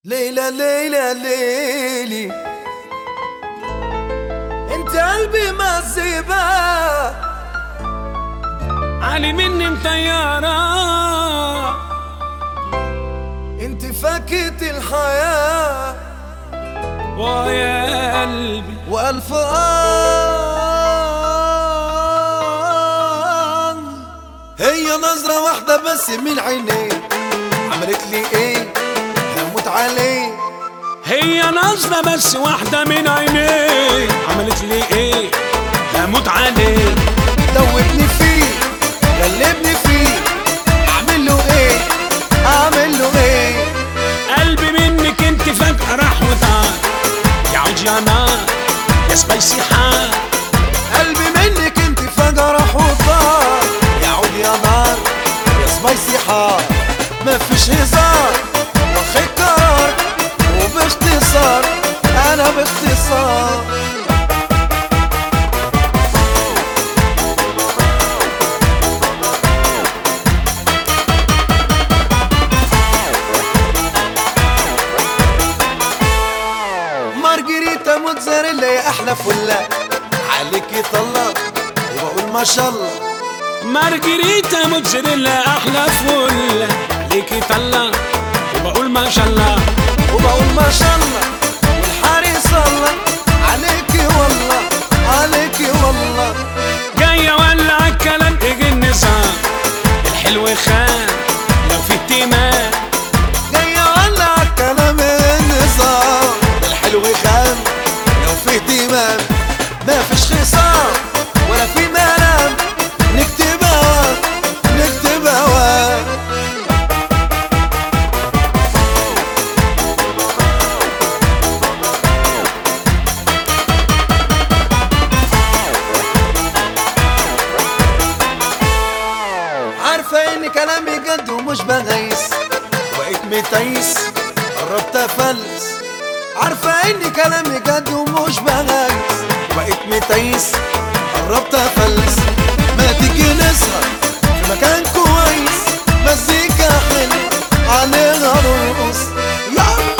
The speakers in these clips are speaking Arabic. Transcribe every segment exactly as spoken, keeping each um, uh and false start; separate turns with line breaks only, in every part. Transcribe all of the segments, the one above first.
ليلى ليلى ليلي انت قلبي مزيبة
علي مني مطيارة،
انت فاكهة الحياة
ويا قلبي
وألف آه. هي نظرة واحدة بس من عينيك عملت لي ايه هموت عليه.
هي نظرة بس واحدة من عينيه عملت لي ايه هموت عليه.
دوبني فيه غلبني فيه اعمل له ايه اعمل له ايه.
قلبي منك انت فجأة راح وطار، يا عود يا نار يا سبايسي حار.
قلبي منك انت فجأة راح وطار، يا عود يا نار يا سبايسي حار. مفيش هزار واخد قرار وباختصار انا باختصار. مارجريتا موتزاريلا يا احلى فله عليكي طلق وبقول ما شاء الله.
مارجريتا موتزاريلا احلى فل عليكي طلع وبقول ما شاء الله
وبقول ما شاء الله. والحارس الله عليكي والله عليكي والله.
جاية ولا الكلام اجي النظام الحلو خان لو في اهتمام.
جاية ولا الكلام النظام الحلو خان لو في اهتمام. مفيش خصام ولا في ملام نكتب هوا نكتب هوا. عارفة ان كلامي جد ومش بغيس وبقيت متيس قربت افلس. عارفة ان كلامي جد ومش بغيس وبقيت متيس قربت افلس. ما تيجي نسهر في مكان كويس مزيكا حلوة عليها نرقص يلا.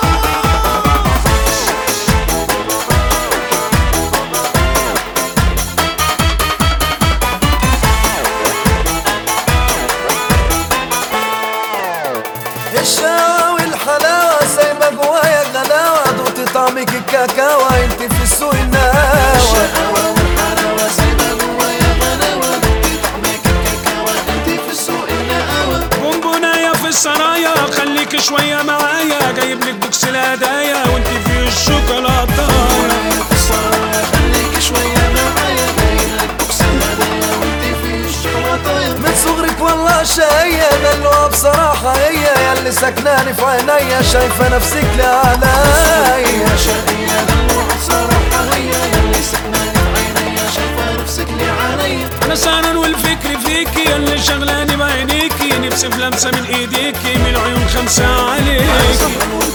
الشقاوة والحلاوة سايبة جوايا غلاوة دوقتي طعمك الكاكاوة انت في السوق الناوة. الشقاوة والحلاوة سايبة جوايا غلاوة دوقتي طعمك الكاكاوة انت في السوق الناوة.
بونبوناية في السرايا خليك شوية معايا جايب لك بوكس الهدايا وانت في الشوكولاتة.
بونبوناية في السرايا خليك شوية معايا جايب لك بوكس الهدايا وانت في الشوكولاتة. من صغرك والله شقية دلوها بصراحة هي ياللي سكناني في عينيا شايفة نفسك لعليا. شقية دلوها بصراحة هي ياللي سكناني في عينيا شايفة نفسك لعليا.
انا سهران والفكر فيكي اللي شغلاني بعينيكي نفسي في لمسة من ايديكي من عيون خمسة عليكي.